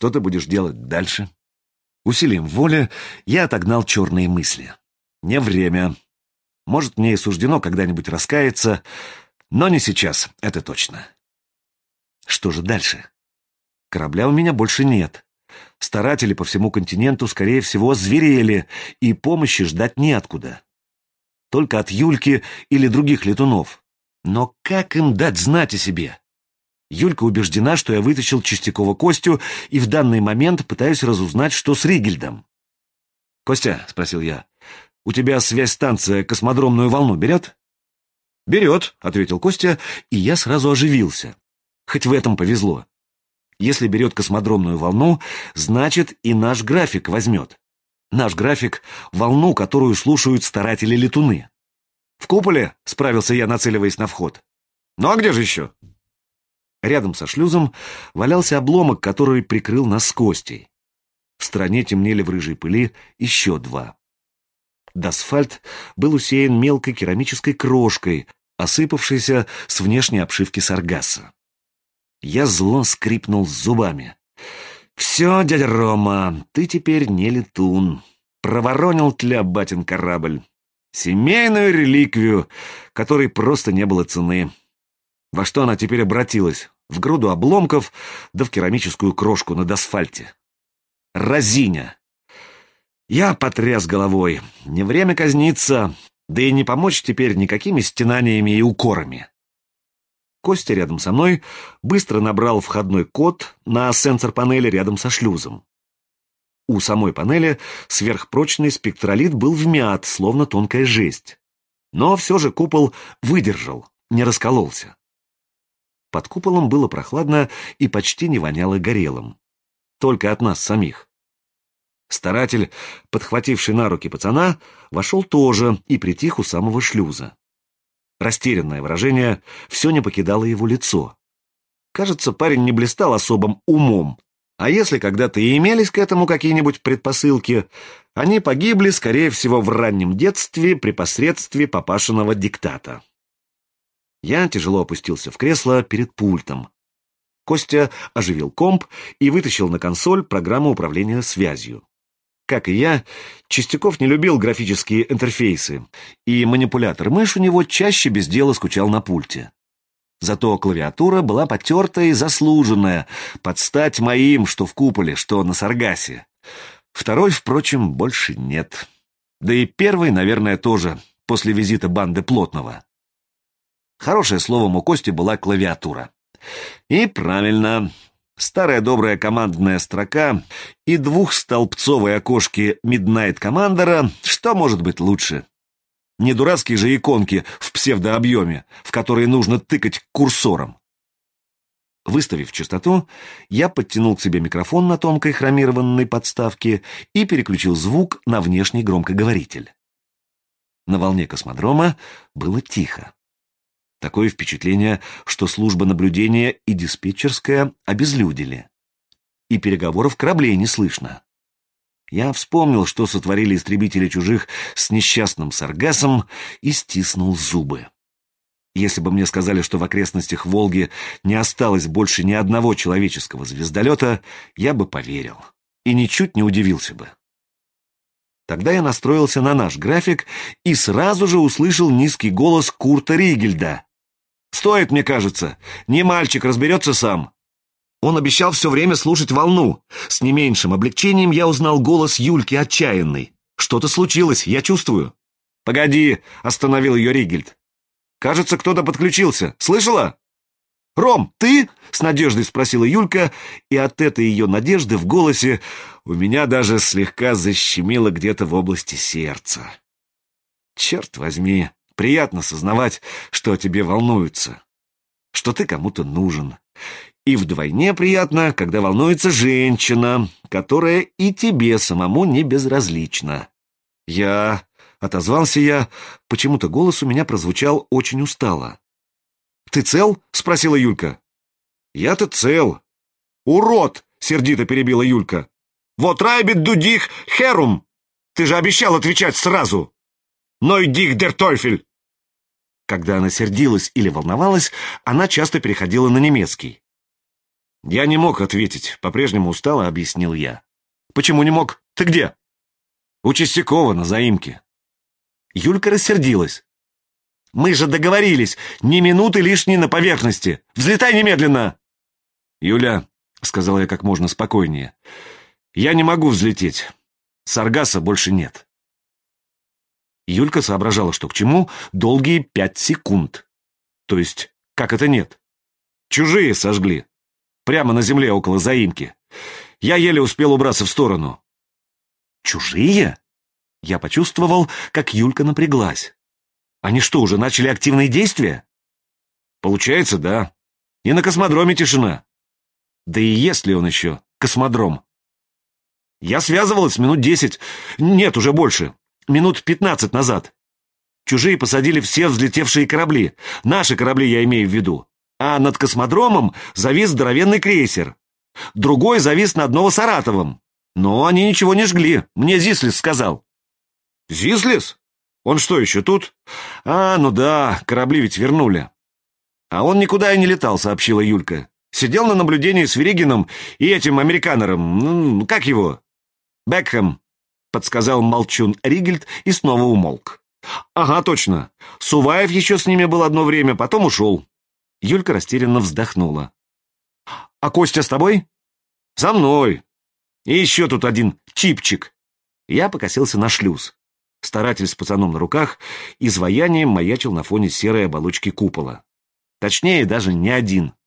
Что ты будешь делать дальше? Усилием воли я отогнал черные мысли. Не время. Может, мне и суждено когда-нибудь раскаяться, но не сейчас, это точно. Что же дальше? Корабля у меня больше нет. Старатели по всему континенту, скорее всего, зверели, и помощи ждать неоткуда. Только от Юльки или других летунов. Но как им дать знать о себе? Юлька убеждена, что я вытащил Чистякова Костю, и в данный момент пытаюсь разузнать, что с Ригельдом. «Костя», — спросил я, — «у тебя связь-станция космодромную волну берет?» «Берет», — ответил Костя, и я сразу оживился. Хоть в этом повезло. Если берет космодромную волну, значит и наш график возьмет. Наш график — волну, которую слушают старатели-летуны. «В куполе?» — справился я, нацеливаясь на вход. «Ну а где же еще?» Рядом со шлюзом валялся обломок, который прикрыл нас с Костей. В стороне темнели в рыжей пыли еще два. Дасфальт был усеян мелкой керамической крошкой, осыпавшейся с внешней обшивки саргаса. Я зло скрипнул зубами. «Все, дядя Рома, ты теперь не летун. Проворонил тля батин корабль. Семейную реликвию, которой просто не было цены. Во что она теперь обратилась? В груду обломков, да в керамическую крошку над асфальте. Разиня!» Я потряс головой. Не время казниться, да и не помочь теперь никакими стенаниями и укорами. Костя рядом со мной быстро набрал входной код на сенсор-панели рядом со шлюзом. У самой панели сверхпрочный спектролит был вмят, словно тонкая жесть. Но все же купол выдержал, не раскололся. Под куполом было прохладно и почти не воняло горелым. Только от нас самих. Старатель, подхвативший на руки пацана, вошел тоже и притих у самого шлюза. Растерянное выражение все не покидало его лицо. Кажется, парень не блистал особым умом, а если когда-то и имелись к этому какие-нибудь предпосылки, они погибли, скорее всего, в раннем детстве при посредстве папашиного диктата. Я тяжело опустился в кресло перед пультом. Костя оживил комп и вытащил на консоль программу управления связью. Как и я, Чистяков не любил графические интерфейсы, и манипулятор-мышь у него чаще без дела скучал на пульте. Зато клавиатура была потертая и заслуженная, под стать моим, что в куполе, что на саргасе. Второй, впрочем, больше нет. Да и первый, наверное, тоже, после визита банды Плотного. Хорошее словом у Кости была клавиатура. И правильно. Старая добрая командная строка и двухстолбцовые окошки Midnight Commander, что может быть лучше? Не дурацкие же иконки в псевдообъеме, в которые нужно тыкать курсором. Выставив частоту, я подтянул к себе микрофон на тонкой хромированной подставке и переключил звук на внешний громкоговоритель. На волне космодрома было тихо. Такое впечатление, что служба наблюдения и диспетчерская обезлюдили. И переговоров кораблей не слышно. Я вспомнил, что сотворили истребители чужих с несчастным саргасом, и стиснул зубы. Если бы мне сказали, что в окрестностях Волги не осталось больше ни одного человеческого звездолета, я бы поверил. И ничуть не удивился бы. Тогда я настроился на наш график и сразу же услышал низкий голос Курта Ригельда. «Стоит, мне кажется. Не мальчик, разберется сам». Он обещал все время слушать волну. С не меньшим облегчением я узнал голос Юльки отчаянной. «Что-то случилось, я чувствую». «Погоди», — остановил ее Ригельд. «Кажется, кто-то подключился. Слышала?» «Ром, ты?» — с надеждой спросила Юлька, и от этой ее надежды в голосе у меня даже слегка защемило где-то в области сердца. «Черт возьми, приятно сознавать, что о тебе волнуются, что ты кому-то нужен. И вдвойне приятно, когда волнуется женщина, которая и тебе самому не безразлична». Отозвался я, почему-то голос у меня прозвучал очень устало. «Ты цел?» — спросила Юлька. «Я-то цел». «Урод!» — сердито перебила Юлька. «Вот райбит ду дих херум! Ты же обещал отвечать сразу! Ной дих дер тойфель!» Когда она сердилась или волновалась, она часто переходила на немецкий. Я не мог ответить, по-прежнему устало объяснил я. Почему не мог? Ты где? У Чистякова на заимке. Юлька рассердилась. Мы же договорились, ни минуты лишней на поверхности. Взлетай немедленно. Юля, сказал я как можно спокойнее, я не могу взлететь. Саргаса больше нет. Юлька соображала, что к чему, долгие 5 секунд. То есть, как это нет? Чужие сожгли. Прямо на земле около заимки. Я еле успел убраться в сторону. Чужие? Я почувствовал, как Юлька напряглась. Они что, уже начали активные действия? Получается, да. И на космодроме тишина. Да и есть ли он еще, космодром? Я связывалась минут 10, нет, уже больше, минут 15 назад. Чужие посадили все взлетевшие корабли. Наши корабли я имею в виду. А над космодромом завис здоровенный крейсер. Другой завис над Новосаратовым. Но они ничего не жгли, мне Зислис сказал. Зислис? Он что, еще тут? А, ну да, корабли ведь вернули. А он никуда и не летал, сообщила Юлька. Сидел на наблюдении с Веригиным и этим американером, как его? Бекхэм, подсказал молчун Ригельд и снова умолк. Ага, точно. Суваев еще с ними был одно время, потом ушел. Юлька растерянно вздохнула. А Костя с тобой? Со мной. И еще тут один чипчик. Я покосился на шлюз. Старатель с пацаном на руках изваянием маячил на фоне серой оболочки купола. Точнее, даже не один.